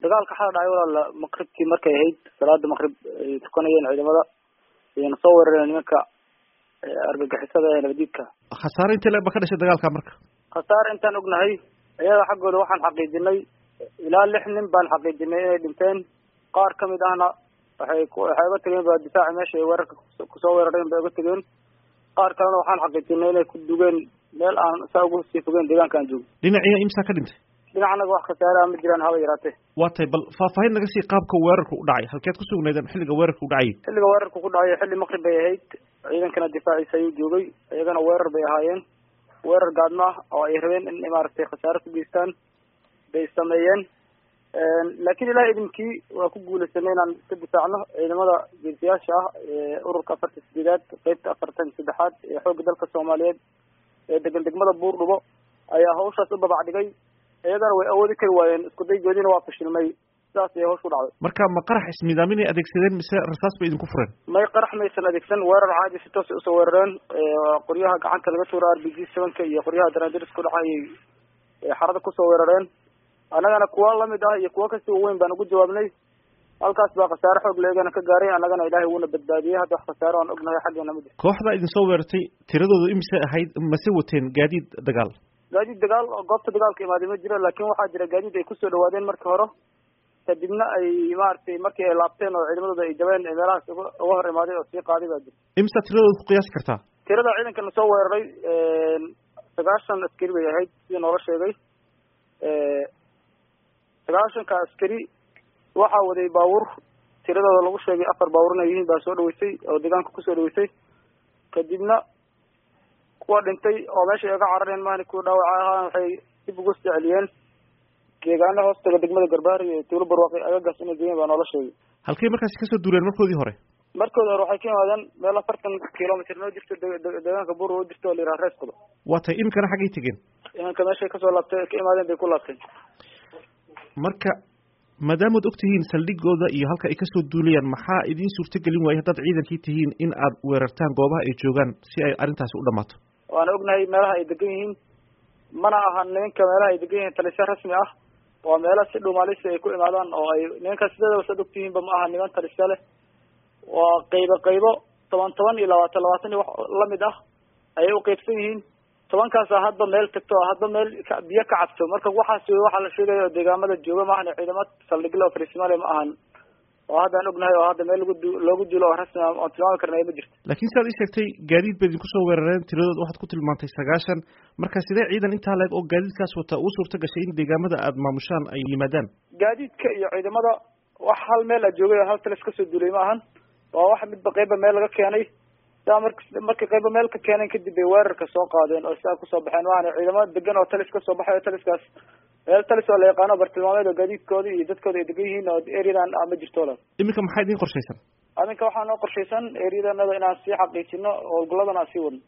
dagaalka xal dhacay walaal maqribkii markay ahayd salaada maqrib ay tukanayeen ciidamada ayna soo weerareen nimanka argagixisada ee nabadiidka. khasaare inta leeba ka dhashay dagaalka marka khasaare intaan ognahay iyaga xaggooda waxaan xaqiijinay ilaa 6 nin baan xaqiijinay inay dhinteen. qaar kamid ahna waxay uga tageen baa difaaca meesha ay weerarka kusoo weerareen bay uga tageen. qaar kalena waxaan xaqiijinay inay ku dugeen meel aan saa ugu sii fogeen deegaankaan joogo. dhinaciina imsa ka dhintay? dhinacanaga wax khasaare ma jiraan haba yaraatee. waa tahay bal faahfaahin naga sii qaabka weerarka u dhacay, halkeed ku sugnaydeen xilliga weerarka u dhacay? xilliga weerarka ku dhacay xilli maqrib bay ahayd, ciidankana difaaciisa ayuu joogay, iyagana weerar bay ahaayeen. weerar gaadma ah oo ay rabeen in maaragtay khasaare ku geystaan bay sameeyeen. laakiin ilaahay idinkii waa ku guulaysanay inaan iska difaacno. ciidamada geesiyaasha ah ee ururka 48aad qaybta 43aad ee xoogga dalka Soomaaliyeed ee degmada Buurdhubo ayaa hawshaas u babac dhigay. iyagana way awoodi kari waayeen, isku daygoodina waa fashilmay. sidaas ayay hawshu dhacday. marka ma qarax ismiidaamin ay adeegsadeen mise rasaas bay idinku fureen? may qarax maysan adeegsan, weerar caadi si toos usoo weerareen. qoryaha gacanta laga tuura RPG-7 iyo qoryaha daraandiris ku dhacay xarada kusoo weerareen. annagana kuwa lamid ah iyo kuwa kasii weyn baan ugu jawaabnay. halkaas baa khasaare xoog leegana ka gaaray. annagana ilaahay wuuna badbaadiyey. hadda wax khasaare aan ognahay xaggeena ma jirto. kooxda idin soo weerartay tiradoodu imise ahayd, mase wateen gaadiid dagaal? gaadiid dagaal oo goobta dagaalka imaaday ma jiro, laakiin waxaa jira gaadiid ay kusoo dhawaadeen markii hore, kadibna ay maaragtay markii ay laabteen oo ciidamadooda ay jabeen meelahaas uga hor imaaday oo sii qaaday baa jira. imisa tiradooda ku qiyaasi kartaa? tirada ciidankana soo weeraray 90 askari bay ahayd sidii noola sheegay. 90ka askari waxaa waday baabuur tiradooda lagu sheegay 4 baabuur inay yihiin baa soo dhaweysay oo deegaanka kusoo dhaweysay. kadibna kuwa dhintay oo meesha ay ka carareen maani kuwa dhaawaca ahaa waxay dib ugu celiyeen deegaana hoostaga degmada Garbaar iyo Tuulo Barwaaqo agagaas inay geeyeen baa noola sheegay. halkay markaas ka soo duuleen markoodii hore? markoodii hore waxay ka yimaadeen meel 40 kilomitir noo jirto deegaanka Buur oo jirto la yiraahdo Reesqodo. waa tahay imkana xaggay tageen? imanka meeshay kasoo laabtay ka imaadeen bay ku laabteen. marka maadaama ad ogtihiin saldhigooda iyo halka ay kasoo duulayaan, maxaa idiin suurtagelin waayay haddaad ciidankii tihiin in aad weerartaan goobaha ay joogaan si ay arrintaasi u dhammaato? waana ognahay meelaha ay degan yihiin, mana aha nimanka meelaha ay degan yihiin talisyo rasmi ah. waa meelo si dhumaalisi ay ku imaadaan oo ay nimanka sideedaba sad ogtihiinba ma aha niman talisyo leh. waa qaybo 10 iyo 20 iyo wax lamid ah ayay u qaybsan yihiin. 10kaas hadba meel tagto hadba meel biyo ka cabto. marka waxa la sheegayo deegaamada jooga ma aha ciidamada saldhigla oo Soomaaliya ma ahan. oo hadda ognahay oo hadda meel loogu duulo oo rasmi ah oo tilmaami karnaa ma jirto. laakiin sidaad ii sheegtay gaadiid bay idinku soo weerareen, tiradooda waxaad ku tilmaantay 90. marka sidee ciidan intaa leeg oo gaadiidkaas wata uu suurta gashay in deegaamada aad maamushaan ay yimaadaan? gaadiidka iyo ciidamada wax hal meel la joogay hal talis ka soo duulay ma ahan. waa wax midba qayba meel laga keenay. markii qayba meel ka keeneen kadib bay weerarka soo qaadeen oo sidaa kusoo baxeen. waana ciidamada degan oo talis ka soo baxay. taliskaas meel talis oo la yaqaano bartilmaameed oo gaadiidkooda iyo dadkooda ay degan yihiin oo ereyadan ma jirto. iminka maxaa idiin qorshaysan? adinka waxaa noo qorshaysan ereyadanada inaan sii xaqiijino howlgaladana aan sii wadno.